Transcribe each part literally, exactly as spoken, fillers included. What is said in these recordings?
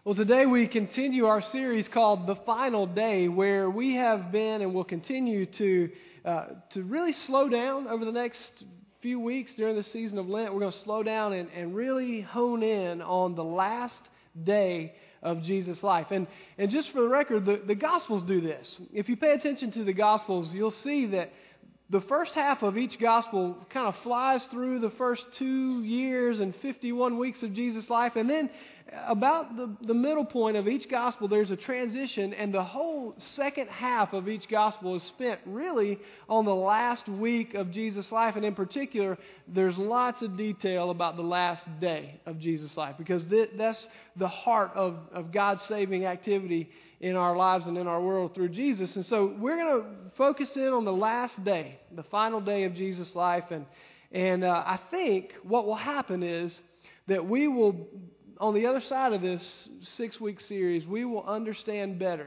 Well, today we continue our series called The Final Day, where we have been and will continue to uh, to really slow down over the next few weeks during the season of Lent. We're going to slow down and, and really hone in on the last day of Jesus' life. And and just for the record, the, the Gospels do this. If you pay attention to the Gospels, you'll see that the first half of each Gospel kind of flies through the first two years and fifty-one weeks of Jesus' life, and then about the, the middle point of each gospel, there's a transition, and the whole second half of each gospel is spent really on the last week of Jesus' life, and in particular, there's lots of detail about the last day of Jesus' life, because th- that's the heart of, of God's saving activity in our lives and in our world through Jesus. And so we're going to focus in on the last day, the final day of Jesus' life, and, and uh, I think what will happen is that we will, on the other side of this six-week series, we will understand better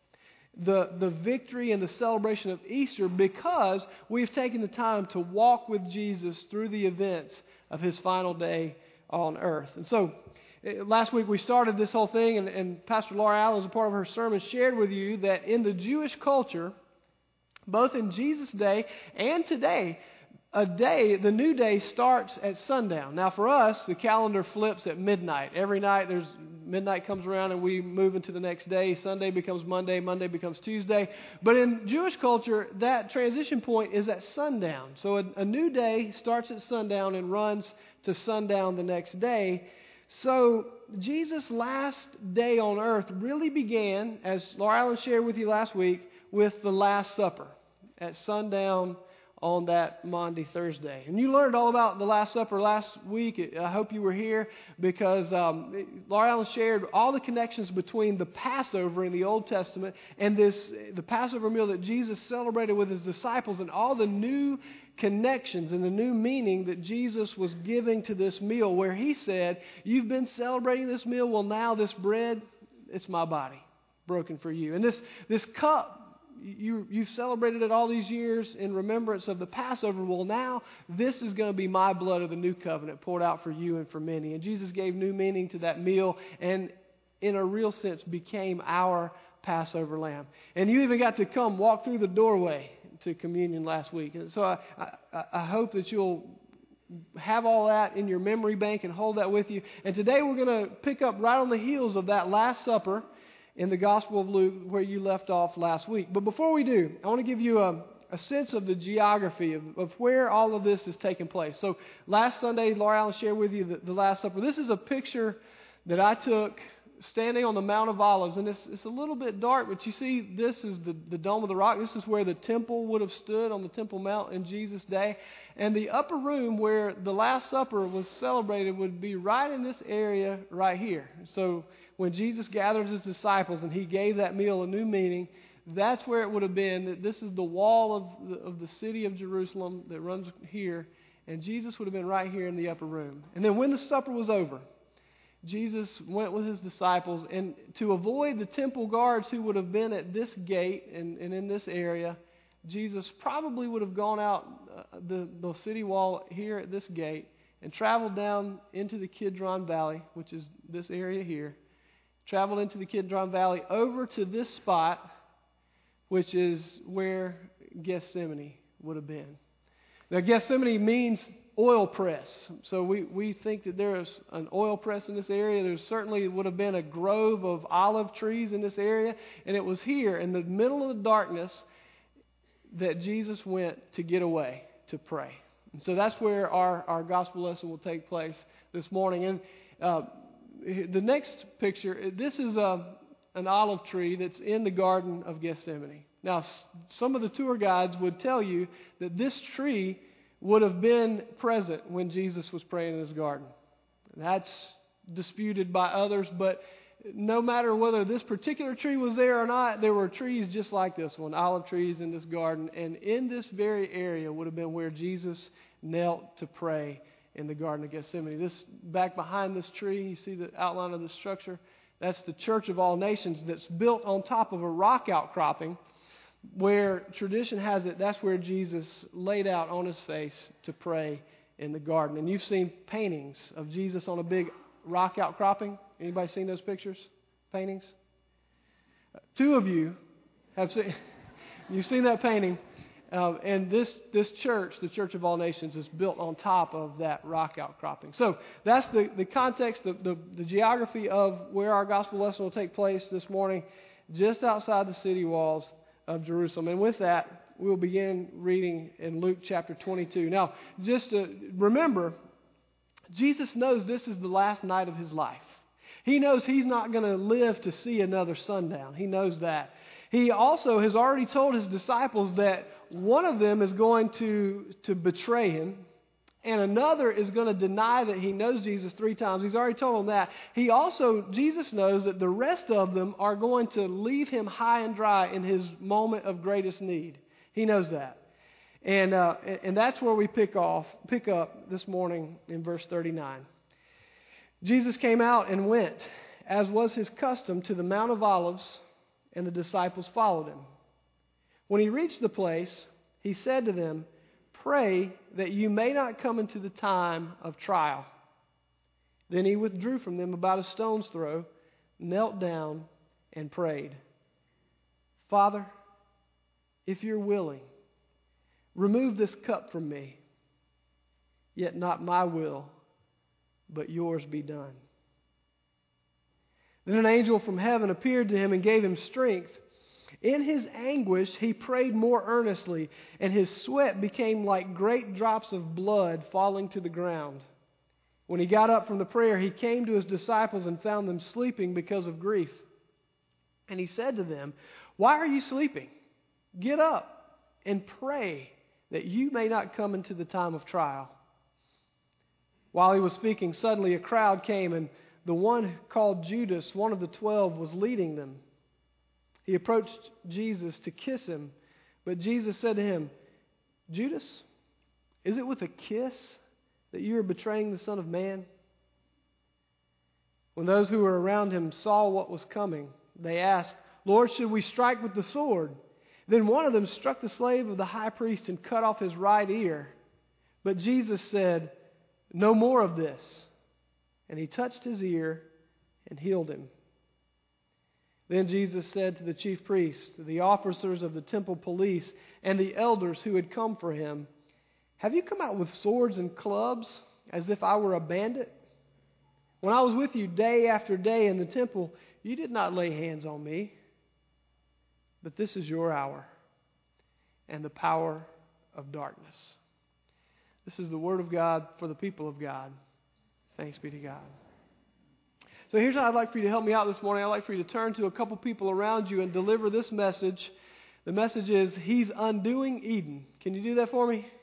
the, the victory and the celebration of Easter because we've taken the time to walk with Jesus through the events of His final day on earth. And so, last week we started this whole thing, and, and Pastor Laura Allen, as a part of her sermon, shared with you that in the Jewish culture, both in Jesus' day and today, a day, the new day starts at sundown. Now for us, the calendar flips at midnight. Every night there's midnight comes around and we move into the next day. Sunday becomes Monday, Monday becomes Tuesday. But in Jewish culture, that transition point is at sundown. So a, a new day starts at sundown and runs to sundown the next day. So Jesus' last day on earth really began, as Laura Allen shared with you last week, with the Last Supper at sundown on that Maundy Thursday. And you learned all about the Last Supper last week. I hope you were here because um, Laura Allen shared all the connections between the Passover in the Old Testament and this the Passover meal that Jesus celebrated with His disciples, and all the new connections and the new meaning that Jesus was giving to this meal, where He said, you've been celebrating this meal, well now this bread, it's my body broken for you. And this, this cup, You, you've celebrated it all these years in remembrance of the Passover. Well, now this is going to be my blood of the new covenant poured out for you and for many. And Jesus gave new meaning to that meal and in a real sense became our Passover lamb. And you even got to come walk through the doorway to communion last week. And so I, I, I hope that you'll have all that in your memory bank and hold that with you. And today we're going to pick up right on the heels of that Last Supper in the Gospel of Luke, where you left off last week. But before we do, I want to give you a, a sense of the geography of, of where all of this is taking place. So last Sunday, Laura Allen shared with you the, the Last Supper. This is a picture that I took standing on the Mount of Olives, and it's, it's a little bit dark, but you see this is the, the Dome of the Rock. This is where the temple would have stood on the Temple Mount in Jesus' day. And the upper room where the Last Supper was celebrated would be right in this area right here. So when Jesus gathered His disciples and He gave that meal a new meaning, that's where it would have been. That this is the wall of the, of the city of Jerusalem that runs here, and Jesus would have been right here in the upper room. And then when the supper was over, Jesus went with His disciples, and to avoid the temple guards who would have been at this gate and, and in this area, Jesus probably would have gone out uh, the, the city wall here at this gate and traveled down into the Kidron Valley, which is this area here, traveled into the Kidron Valley over to this spot, which is where Gethsemane would have been. Now, Gethsemane means oil press. So we, we think that there is an oil press in this area. There certainly would have been a grove of olive trees in this area. And it was here in the middle of the darkness that Jesus went to get away to pray. And so that's where our, our gospel lesson will take place this morning. And uh, the next picture, this is a, an olive tree that's in the Garden of Gethsemane. Now, some of the tour guides would tell you that this tree would have been present when Jesus was praying in His garden. That's disputed by others, but no matter whether this particular tree was there or not, there were trees just like this one, olive trees in this garden, and in this very area would have been where Jesus knelt to pray in the Garden of Gethsemane. This back behind this tree, you see the outline of the structure? That's the Church of All Nations that's built on top of a rock outcropping, where tradition has it, that's where Jesus laid out on His face to pray in the garden. And you've seen paintings of Jesus on a big rock outcropping. Anybody seen those pictures? paintings? Two of you have seen, you've seen that painting. Um, and this, this church, the Church of All Nations, is built on top of that rock outcropping. So that's the, the context, the, the, the geography of where our gospel lesson will take place this morning, just outside the city walls of Jerusalem. And with that, we'll begin reading in Luke chapter twenty-two. Now, just to remember, Jesus knows this is the last night of his life. He knows he's not going to live to see another sundown. He knows that. He also has already told his disciples that one of them is going to, to betray him, and another is going to deny that he knows Jesus three times. He's already told them that. He also, Jesus knows that the rest of them are going to leave him high and dry in his moment of greatest need. He knows that. And uh, and that's where we pick off, pick up this morning in verse thirty-nine. Jesus came out and went, as was his custom, to the Mount of Olives, and the disciples followed him. When he reached the place, he said to them, "Pray that you may not come into the time of trial." Then he withdrew from them about a stone's throw, knelt down, and prayed, "Father, if you're willing, remove this cup from me. Yet not my will, but yours be done." Then an angel from heaven appeared to him and gave him strength. In his anguish, he prayed more earnestly, and his sweat became like great drops of blood falling to the ground. When he got up from the prayer, he came to his disciples and found them sleeping because of grief. And he said to them, "Why are you sleeping? Get up and pray that you may not come into the time of trial." While he was speaking, suddenly a crowd came, and the one called Judas, one of the twelve, was leading them. He approached Jesus to kiss him, but Jesus said to him, "Judas, is it with a kiss that you are betraying the Son of Man?" When those who were around him saw what was coming, they asked, "Lord, should we strike with the sword?" Then one of them struck the slave of the high priest and cut off his right ear. But Jesus said, "No more of this." And he touched his ear and healed him. Then Jesus said to the chief priests, the officers of the temple police, and the elders who had come for him, "Have you come out with swords and clubs as if I were a bandit? When I was with you day after day in the temple, you did not lay hands on me. But this is your hour and the power of darkness." This is the word of God for the people of God. Thanks be to God. So here's how I'd like for you to help me out this morning. I'd like for you to turn to a couple people around you and deliver this message. The message is, He's undoing Eden. Can you do that for me?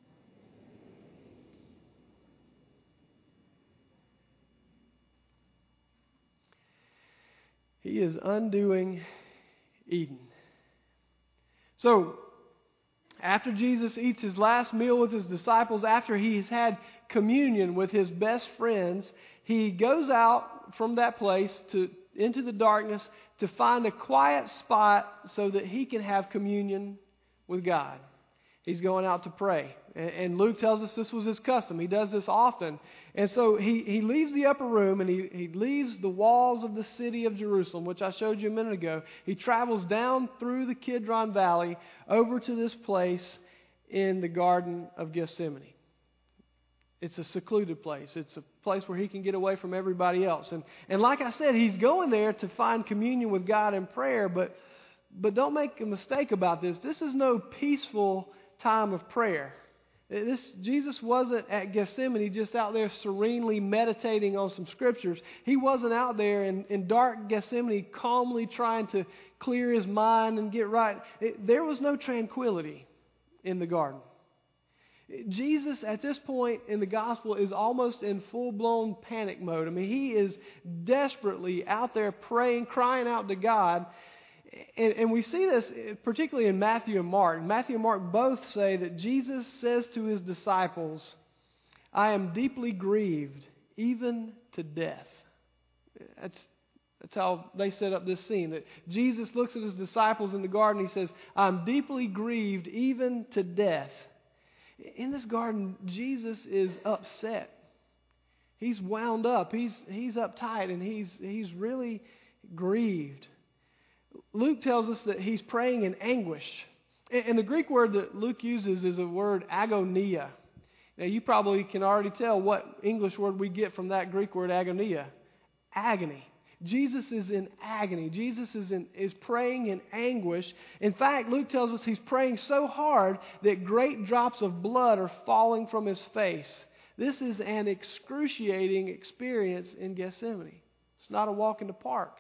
He is undoing Eden. So, after Jesus eats his last meal with his disciples, after he's had communion with his best friends, he goes out from that place to into the darkness to find a quiet spot so that he can have communion with God. He's going out to pray. And Luke tells us this was his custom. He does this often. And so he, he leaves the upper room and he, he leaves the walls of the city of Jerusalem, which I showed you a minute ago. He travels down through the Kidron Valley over to this place in the Garden of Gethsemane. It's a secluded place. It's a place where he can get away from everybody else. And, and like I said, he's going there to find communion with God in prayer, but, but don't make a mistake about this. This is no peaceful time of prayer. This Jesus wasn't at Gethsemane just out there serenely meditating on some scriptures. He wasn't out there in, in dark Gethsemane calmly trying to clear his mind and get right. It, there was no tranquility in the garden. Jesus, at this point in the gospel, is almost in full-blown panic mode. I mean, he is desperately out there praying, crying out to God. And, and we see this particularly in Matthew and Mark. Matthew and Mark both say that Jesus says to his disciples, "I am deeply grieved, even to death." That's, that's how they set up this scene. That Jesus looks at his disciples in the garden. He says, "I'm deeply grieved, even to death." In this garden, Jesus is upset. He's wound up. He's he's uptight, and he's he's really grieved. Luke tells us that he's praying in anguish. And the Greek word that Luke uses is a word agonia. Now, you probably can already tell what English word we get from that Greek word agonia. Agony. Jesus is in agony. Jesus is in, is praying in anguish. In fact, Luke tells us he's praying so hard that great drops of blood are falling from his face. This is an excruciating experience in Gethsemane. It's not a walk in the park.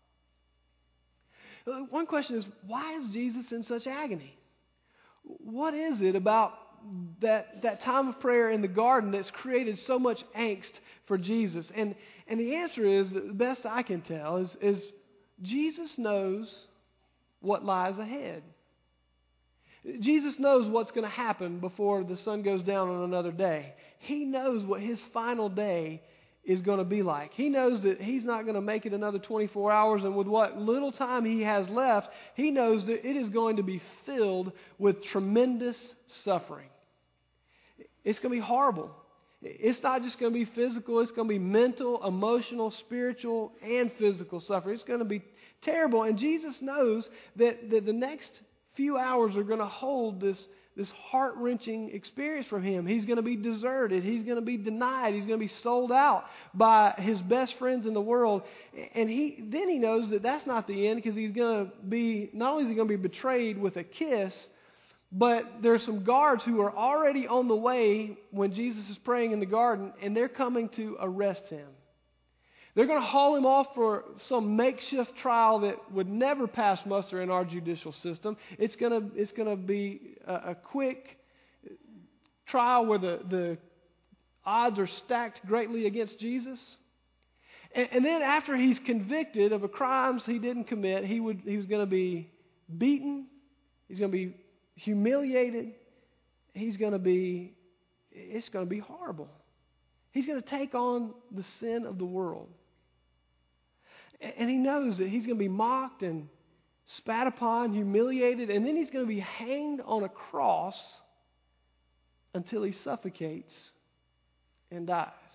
One question is, why is Jesus in such agony? What is it about that, that time of prayer in the garden that's created so much angst for Jesus? And, and the answer is, the best I can tell, is, is Jesus knows what lies ahead. Jesus knows what's going to happen before the sun goes down on another day. He knows what his final day is going to be like. He knows that he's not going to make it another twenty-four hours, and with what little time he has left, he knows that it is going to be filled with tremendous suffering. It's going to be horrible. It's not just going to be physical, it's going to be mental, emotional, spiritual, and physical suffering. It's going to be terrible, and Jesus knows that, that the next few hours are going to hold this This heart-wrenching experience from him. He's going to be deserted. He's going to be denied. He's going to be sold out by his best friends in the world. And he then he knows that that's not the end, because he's going to be, not only is he going to be betrayed with a kiss, but there's some guards who are already on the way when Jesus is praying in the garden, and they're coming to arrest him. They're going to haul him off for some makeshift trial that would never pass muster in our judicial system. It's going to, it's going to be a, a quick trial where the, the odds are stacked greatly against Jesus. And, and then after he's convicted of a crimes he didn't commit, he would he was going to be beaten. He's going to be humiliated. He's going to be, it's going to be horrible. He's going to take on the sin of the world. And he knows that he's going to be mocked and spat upon, humiliated, and then he's going to be hanged on a cross until he suffocates and dies.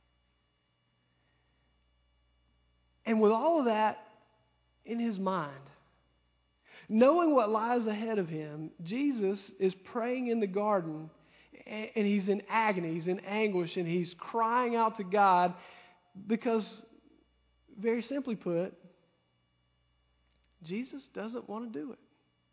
And with all of that in his mind, knowing what lies ahead of him, Jesus is praying in the garden, and he's in agony, he's in anguish, and he's crying out to God because, very simply put, Jesus doesn't want to do it.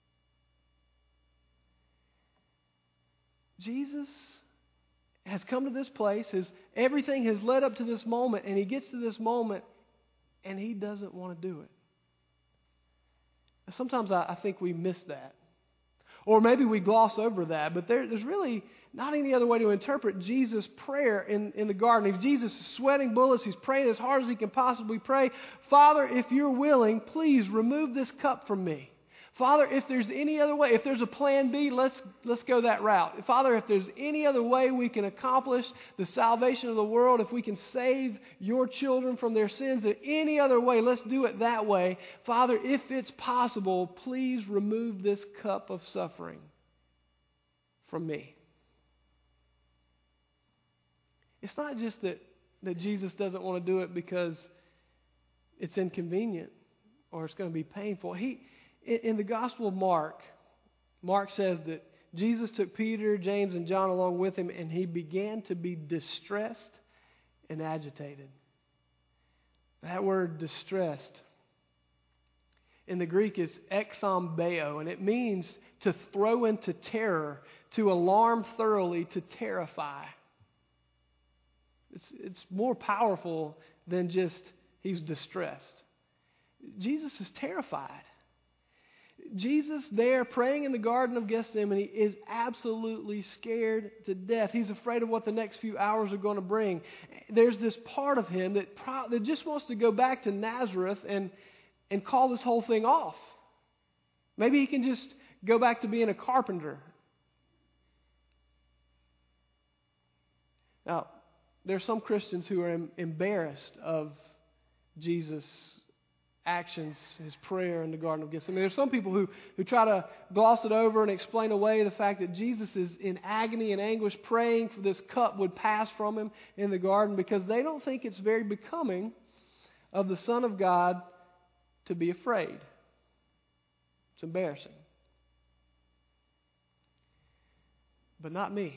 Jesus has come to this place, his, everything has led up to this moment, and he gets to this moment, and he doesn't want to do it. Sometimes I, I think we miss that. Or maybe we gloss over that, but there, there's really not any other way to interpret Jesus' prayer in, in the garden. If Jesus is sweating bullets, he's praying as hard as he can possibly pray. Father, if you're willing, please remove this cup from me. Father, if there's any other way, if there's a plan B, let's, let's go that route. Father, if there's any other way we can accomplish the salvation of the world, if we can save your children from their sins in any other way, let's do it that way. Father, if it's possible, please remove this cup of suffering from me. It's not just that, that Jesus doesn't want to do it because it's inconvenient or it's going to be painful. He In the Gospel of Mark, Mark says that Jesus took Peter, James, and John along with him, and he began to be distressed and agitated. That word distressed in the Greek is ekthambeo, and it means to throw into terror, to alarm thoroughly, to terrify. It's, it's more powerful than just he's distressed. Jesus is terrified. Jesus there praying in the Garden of Gethsemane is absolutely scared to death. He's afraid of what the next few hours are going to bring. There's this part of him that, pro- that just wants to go back to Nazareth and, and call this whole thing off. Maybe he can just go back to being a carpenter. Now, there are some Christians who are em- embarrassed of Jesus' actions, his prayer in the Garden of Gethsemane. There's some people who, who try to gloss it over and explain away the fact that Jesus is in agony and anguish praying for this cup would pass from him in the garden because they don't think it's very becoming of the Son of God to be afraid. It's embarrassing. But not me.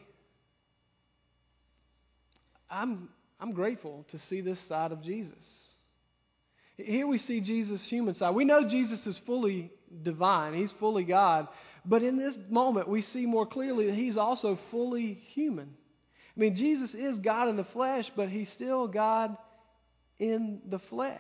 I'm, I'm grateful to see this side of Jesus. Here we see Jesus' human side. We know Jesus is fully divine. He's fully God. But in this moment, we see more clearly that He's also fully human. I mean, Jesus is God in the flesh, but He's still God in the flesh.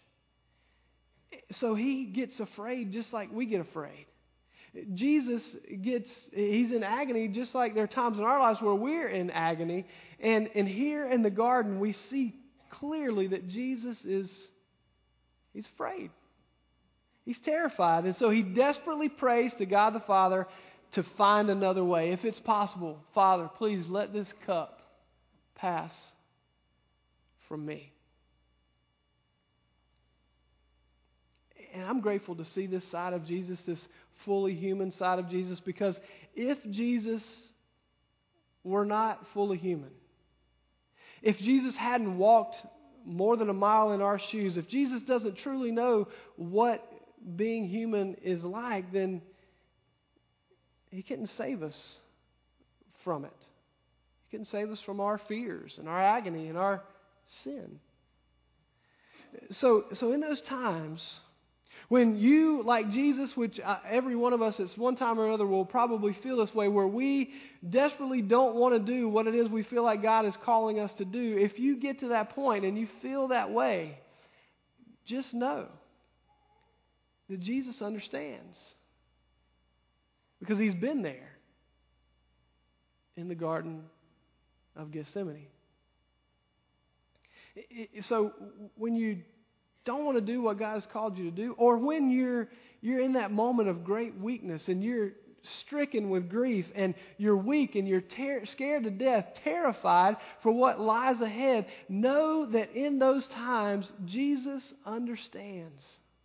So He gets afraid just like we get afraid. Jesus gets, He's in agony just like there are times in our lives where we're in agony. And, and here in the garden, we see clearly that Jesus is, He's afraid. He's terrified. And so He desperately prays to God the Father to find another way. If it's possible, Father, please let this cup pass from me. And I'm grateful to see this side of Jesus, this fully human side of Jesus, because if Jesus were not fully human, if Jesus hadn't walked more than a mile in our shoes, if Jesus doesn't truly know what being human is like, then He couldn't save us from it. He couldn't save us from our fears and our agony and our sin. So, so in those times, when you, like Jesus, which uh, every one of us at one time or another will probably feel this way, where we desperately don't want to do what it is we feel like God is calling us to do, if you get to that point and you feel that way, just know that Jesus understands. Because He's been there in the Garden of Gethsemane. So when you don't want to do what God has called you to do, or when you're you're in that moment of great weakness and you're stricken with grief and you're weak and you're ter- scared to death, terrified for what lies ahead, know that in those times Jesus understands.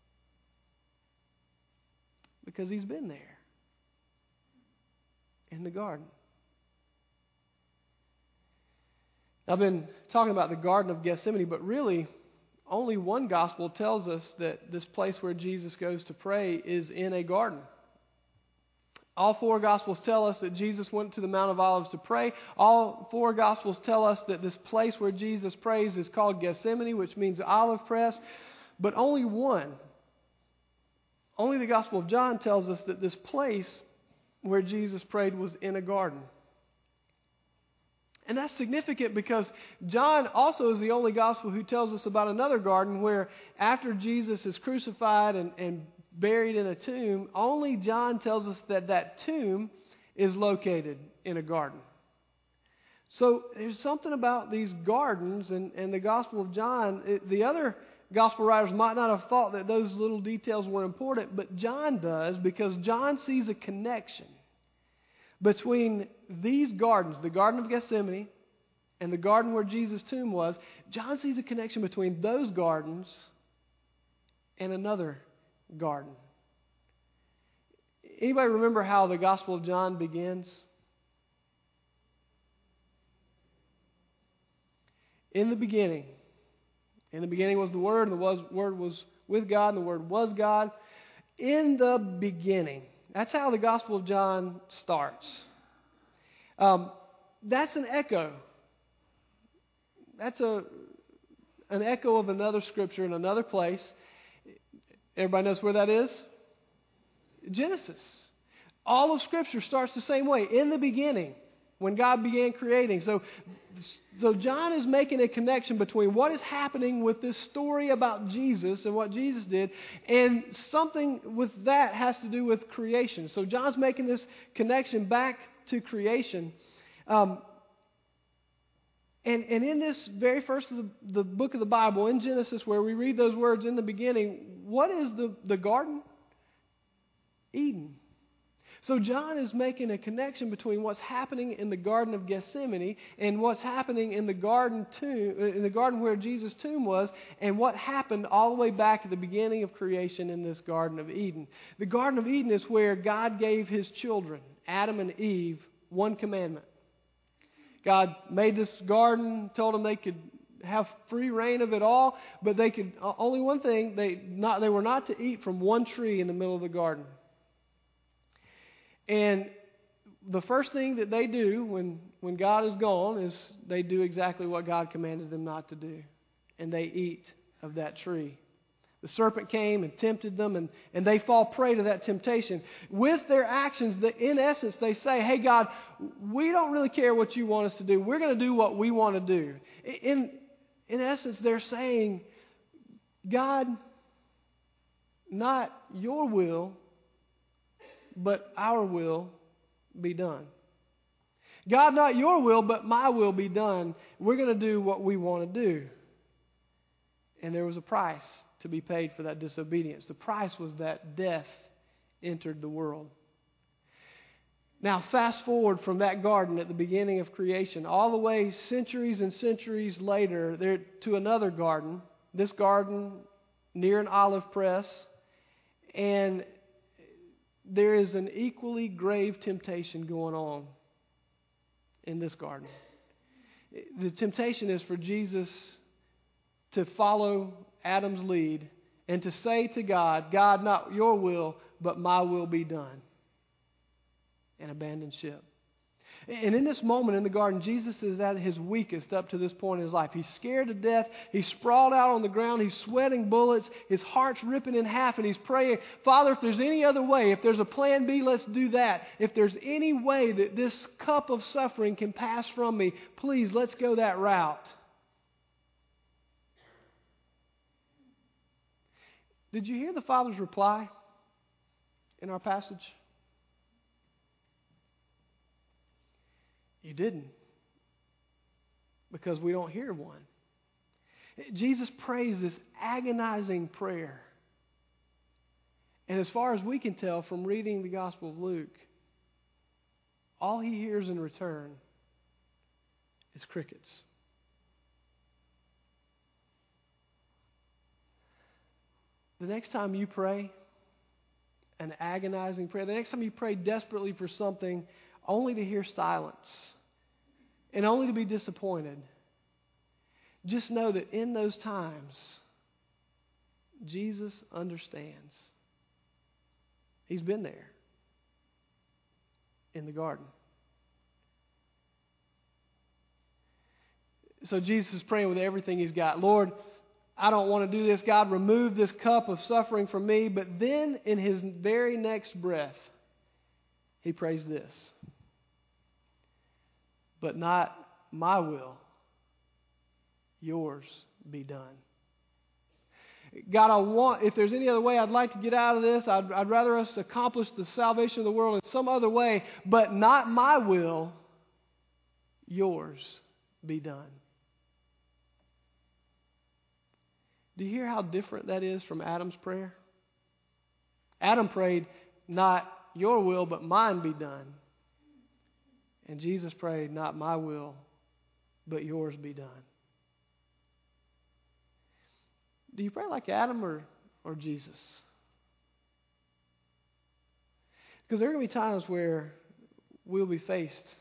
Because He's been there in the garden. I've been talking about the Garden of Gethsemane, but really only one gospel tells us that this place where Jesus goes to pray is in a garden. All four gospels tell us that Jesus went to the Mount of Olives to pray. All four gospels tell us that this place where Jesus prays is called Gethsemane, which means olive press. But only one, only the Gospel of John tells us that this place where Jesus prayed was in a garden. And that's significant because John also is the only gospel who tells us about another garden where after Jesus is crucified and, and buried in a tomb, only John tells us that that tomb is located in a garden. So there's something about these gardens and, and the Gospel of John. It, the other gospel writers might not have thought that those little details were important, but John does, because John sees a connection between these gardens, the Garden of Gethsemane and the garden where Jesus' tomb was. John sees a connection between those gardens and another garden. Anybody remember how the Gospel of John begins? In the beginning. In the beginning was the Word, and the was, Word was with God, and the Word was God. In the beginning. That's how the Gospel of John starts. Um, that's an echo. That's a an echo of another scripture in another place. Everybody knows where that is? Genesis. All of Scripture starts the same way. In the beginning, when God began creating. So, so John is making a connection between what is happening with this story about Jesus and what Jesus did, and something with that has to do with creation. So John's making this connection back to creation. Um, and, and in this very first of the, the book of the Bible, in Genesis, where we read those words in the beginning, what is the, the garden? Eden. So John is making a connection between what's happening in the Garden of Gethsemane and what's happening in the garden tomb, in the garden where Jesus' tomb was, and what happened all the way back at the beginning of creation in this Garden of Eden. The Garden of Eden is where God gave His children, Adam and Eve, one commandment. God made this garden, told them they could have free reign of it all, but they could only one thing, they not they were not to eat from one tree in the middle of the garden. And the first thing that they do when, when God is gone is they do exactly what God commanded them not to do. And they eat of that tree. The serpent came and tempted them, and, and they fall prey to that temptation. With their actions, that in essence, they say, hey, God, we don't really care what you want us to do. We're going to do what we want to do. In, in essence, they're saying, God, not your will, but our will be done. God, not your will, but my will be done. We're going to do what we want to do. And there was a price to be paid for that disobedience. The price was that death entered the world. Now, fast forward from that garden at the beginning of creation, all the way centuries and centuries later, there to another garden. This garden near an olive press, and there is an equally grave temptation going on in this garden. The temptation is for Jesus to follow Adam's lead and to say to God, God, not your will, but my will be done. And abandon ship. And in this moment in the garden, Jesus is at his weakest up to this point in his life. He's scared to death. He's sprawled out on the ground. He's sweating bullets. His heart's ripping in half, and he's praying, Father, if there's any other way, if there's a plan B, let's do that. If there's any way that this cup of suffering can pass from me, please, let's go that route. Did you hear the Father's reply in our passage? You didn't, because we don't hear one. Jesus prays this agonizing prayer. And as far as we can tell from reading the Gospel of Luke, all he hears in return is crickets. The next time you pray an agonizing prayer, the next time you pray desperately for something, only to hear silence and only to be disappointed, just know that in those times, Jesus understands. He's been there in the garden. So Jesus is praying with everything he's got. Lord, I don't want to do this. God, remove this cup of suffering from me. But then in his very next breath, he prays this. But not my will, yours be done. God, I want, if there's any other way I'd like to get out of this, I'd, I'd rather us accomplish the salvation of the world in some other way, but not my will, yours be done. Do you hear how different that is from Adam's prayer? Adam prayed, not your will, but mine be done. And Jesus prayed, not my will, but yours be done. Do you pray like Adam or, or Jesus? Because there are going to be times where we'll be faced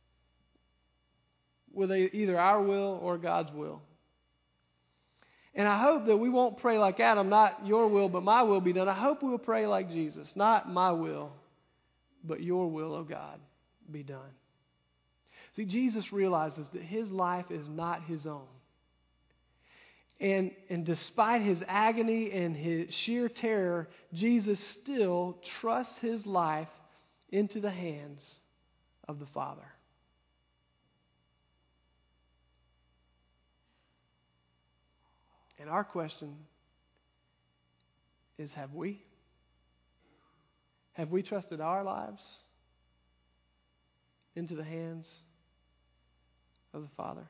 with either our will or God's will. And I hope that we won't pray like Adam, not your will, but my will be done. I hope we will pray like Jesus, not my will, but your will, O God, be done. See, Jesus realizes that his life is not his own. And, and despite his agony and his sheer terror, Jesus still trusts his life into the hands of the Father. And our question is, have we? Have we trusted our lives into the hands of the Father?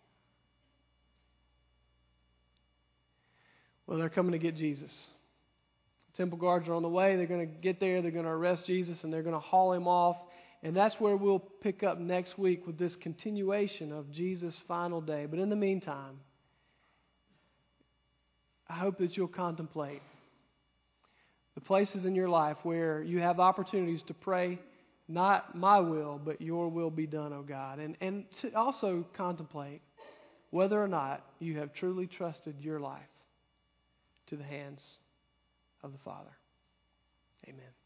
Well, they're coming to get Jesus. Temple guards are on the way. They're going to get there. They're going to arrest Jesus, and they're going to haul him off. And that's where we'll pick up next week with this continuation of Jesus' final day. But in the meantime, I hope that you'll contemplate the places in your life where you have opportunities to pray, not my will, but your will be done, O God. And, and to also contemplate whether or not you have truly trusted your life to the hands of the Father. Amen.